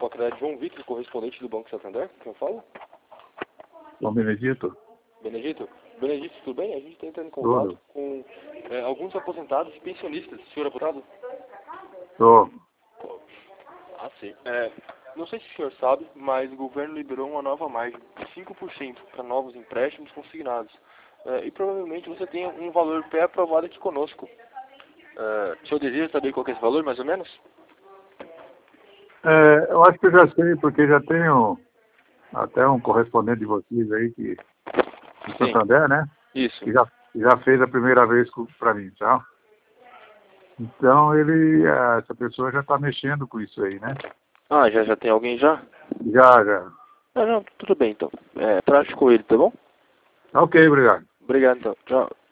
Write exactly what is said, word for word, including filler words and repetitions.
Pacred João Vitor, correspondente do Banco Santander. Quem fala? João Benedito. Benedito? Benedito, tudo bem? A gente está entrando em contato Tudo. com é, alguns aposentados e pensionistas. Senhor aposentado? Tô. Ah, sim. É, não sei se o senhor sabe, mas o governo liberou uma nova margem de cinco por cento para novos empréstimos consignados. É, e provavelmente você tem um valor pré-aprovado aqui conosco. É, o senhor deseja saber qual que é esse valor, mais ou menos? É, eu acho que eu já sei, porque já tenho até um correspondente de vocês aí, que, de Sim, Santander, né? isso. Que já, já fez a primeira vez para mim, tá? Então ele, eh, essa pessoa já está mexendo com isso aí, né? Ah, já, já tem alguém já? Já, já. Ah, não, tudo bem então. É, trate com ele, tá bom? Ok, obrigado. Obrigado então. Tchau.